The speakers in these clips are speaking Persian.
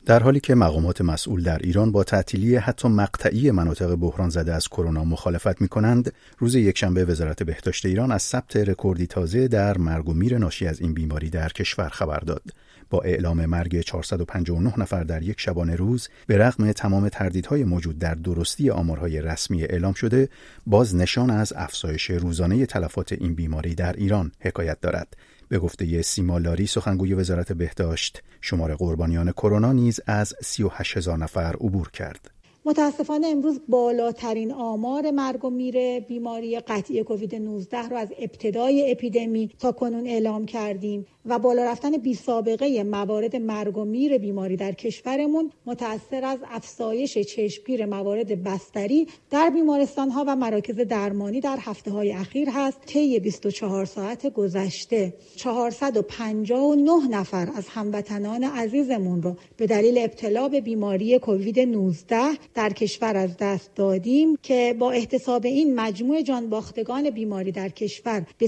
در حالی که مقامات مسئول در ایران با تعطیلی حتی مقطعی مناطق بحران زده از کرونا مخالفت می‌کنند، روز یکشنبه وزارت بهداشت ایران از ثبت رکوردی تازه در مرگ و میر ناشی از این بیماری در کشور خبر داد. با اعلام مرگ 459 نفر در یک شبانه روز، به رغم تمام تردیدهای موجود در درستی آمارهای رسمی اعلام شده، باز نشان از افزایش روزانه تلفات این بیماری در ایران حکایت دارد. به گفته سیما لاری، سخنگوی وزارت بهداشت، شمار قربانیان کرونا نیز از 38,000 نفر عبور کرد. متاسفانه امروز بالاترین آمار مرگ و میر بیماری قطعی کووید 19 رو از ابتدای اپیدمی تا کنون اعلام کردیم و بالا رفتن بی سابقه موارد مرگ و میر بیماری در کشورمون متأثر از افزایش چشمگیر موارد بستری در بیمارستان‌ها و مراکز درمانی در هفته‌های اخیر هست. طی 24 ساعت گذشته 459 نفر از هموطنان عزیزمون رو به دلیل ابتلا به بیماری کووید 19 در کشور از دست دادیم که با احتساب این مجموع جانباختگان بیماری در کشور به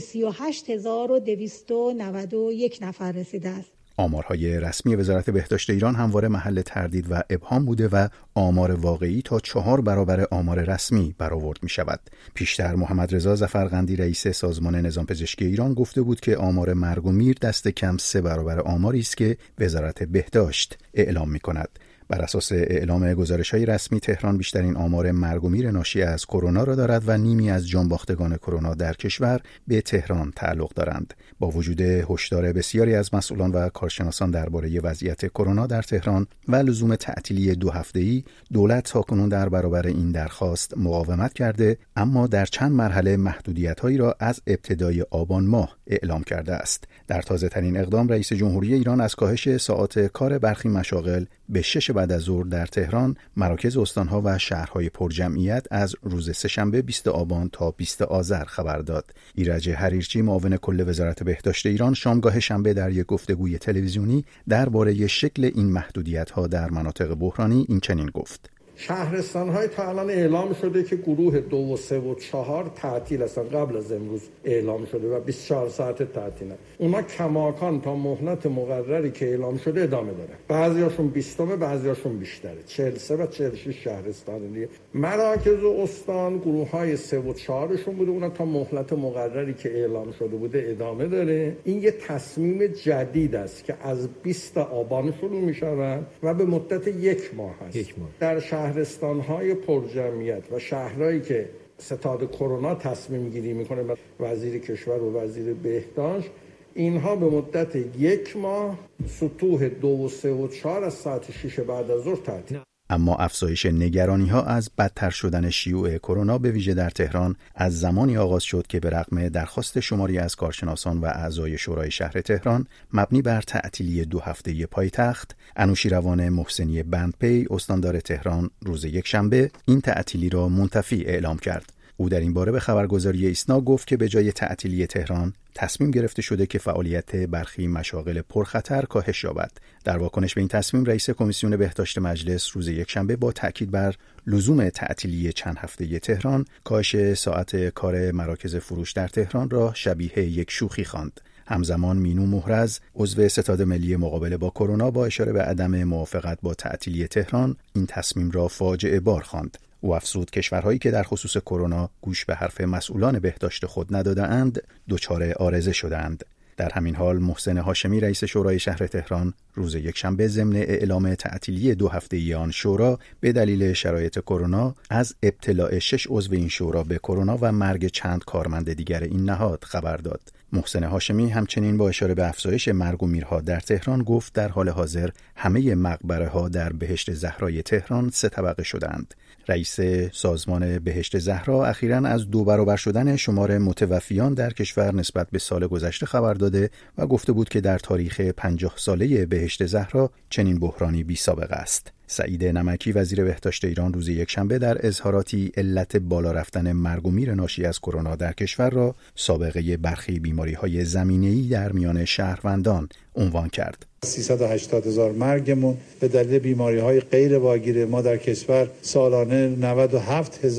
38,291 نفر رسیده است. آمارهای رسمی وزارت بهداشت ایران همواره محل تردید و ابهام بوده و آمار واقعی تا 4 برابر آمار رسمی برآورد می شود. پیشتر محمد رضا ظفرقندی رئیس سازمان نظام پزشکی ایران گفته بود که آمار مرگ و میر دست کم 3 برابر آماری است که وزارت بهداشت اعلام می کند. بر اساس اعلام گزارش‌های رسمی، تهران بیشترین آمار مرگ و میر ناشی از کرونا را دارد و نیمی از جانباختگان کرونا در کشور به تهران تعلق دارند. با وجود هشدار بسیاری از مسئولان و کارشناسان درباره وضعیت کرونا در تهران و لزوم تعطیلی 2 هفته‌ای، دولت تاکنون در برابر این درخواست مقاومت کرده، اما در چند مرحله محدودیت‌هایی را از ابتدای آبان ماه اعلام کرده است. در تازه‌ترین اقدام، رئیس جمهوری ایران از کاهش ساعات کار برخی مشاغل به 6 بعد از ظهر در تهران، مراکز استان‌ها و شهرهای پرجمعیت از روز سه‌شنبه 20 آبان تا 20 آذر خبر داد. ایرج حریرچی، معاون کل وزارت بهداشت ایران، شامگاه شنبه در یک گفتگوی تلویزیونی درباره شکل این محدودیت‌ها در مناطق بحرانی این چنین گفت: شهرستان‌های تا الان اعلام شده که گروه 2 و 3 و 4 تعطیل هستن، قبل از امروز اعلام شده و 24 ساعت تعطیلن. اونا کماکان تا مهلت مقرری که اعلام شده ادامه دارن. بعضیاشون 20، بعضیاشون بیشتره. 43 و 46 شهرستان دیگه. مراکز و استان گروه‌های 3 و 4شون بوده، اونا تا مهلت مقرری که اعلام شده بوده ادامه داره. این یه تصمیم جدید است که از 20 آبان شروع می‌شود و به مدت 1 ماه است. در شهرستان‌های پرجمعیت و شهرهایی که ستاد کرونا تصمیم گیری میکنه، وزیر کشور و وزیر بهداشت، اینها به مدت 1 ماه سطوح 2 و 3 و 4 از ساعت 6 بعد از ظهر تعطیل. اما افزایش نگرانی‌ها از بدتر شدن شیوع کرونا به ویژه در تهران از زمانی آغاز شد که به رغم درخواست شماری از کارشناسان و اعضای شورای شهر تهران مبنی بر تعطیلی 2 هفته‌ای پایتخت، انوشیروان محسنی بندپی، استاندار تهران، روز یکشنبه این تعطیلی را منتفی اعلام کرد. او در این باره به خبرگزاری ایسنا گفت که به جای تعطیلی تهران، تصمیم گرفته شده که فعالیت برخی مشاغل پرخطر کاهش یابد. در واکنش به این تصمیم، رئیس کمیسیون بهداشت مجلس روز یکشنبه با تاکید بر لزوم تعطیلی چند هفته‌ای تهران، کاهش ساعت کار مراکز فروش در تهران را شبیه یک شوخی خواند. همزمان مینو محرز، عضو ستاد ملی مقابله با کرونا، با اشاره به عدم موافقت با تعطیلی تهران این تصمیم را فاجعه بار خواند. او افزود کشورهایی که در خصوص کرونا گوش به حرف مسئولان بهداشت خود نداده‌اند، دچار عارضه شده‌اند. در همین حال محسن هاشمی، رئیس شورای شهر تهران، روز یکشنبه ضمن اعلام تعطیلی 2 هفته‌ای آن شورا به دلیل شرایط کرونا از ابتلاع 6 عضو این شورا به کرونا و مرگ چند کارمند دیگر این نهاد خبر داد. محسن هاشمی همچنین با اشاره به افزایش مرگ و میرها در تهران گفت در حال حاضر همه مقبره‌ها در بهشت زهرای تهران 3 طبقه شدند. رئیس سازمان بهشت زهرا اخیراً از 2 برابر شدن شمار متوفیان در کشور نسبت به سال گذشته خبر داده و گفته بود که در تاریخ 50 ساله بهشت زهرا چنین بحرانی بی سابقه است. سعید نمکی، وزیر بهداشت ایران، روز یکشنبه در اظهاراتی علت بالا رفتن مرگ و میر ناشی از کرونا در کشور را سابقه برخی بیماری‌های زمینه‌ای در میان شهروندان عنوان کرد. 380,000 مرگمون به دلیل بیماری‌های غیر واگیر ما در کشور، سالانه 97,000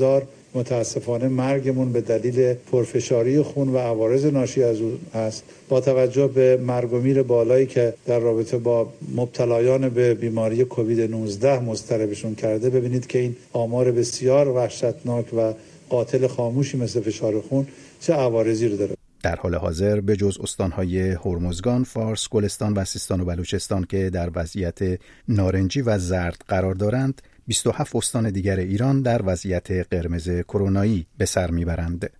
متاسفانه مرگمون به دلیل پرفشاری خون و عوارض ناشی از اون است. با توجه به مرگ و میر بالایی که در رابطه با مبتلایان به بیماری کووید 19 مضطربشون کرده، ببینید که این آمار بسیار وحشتناک و قاتل خاموشی مثل فشار خون چه عوارضی رو داره. در حال حاضر به جز استانهای هرمزگان، فارس، گلستان و سیستان و بلوچستان که در وضعیت نارنجی و زرد قرار دارند، 27 استان دیگر ایران در وضعیت قرمز کرونایی به سر میبرند.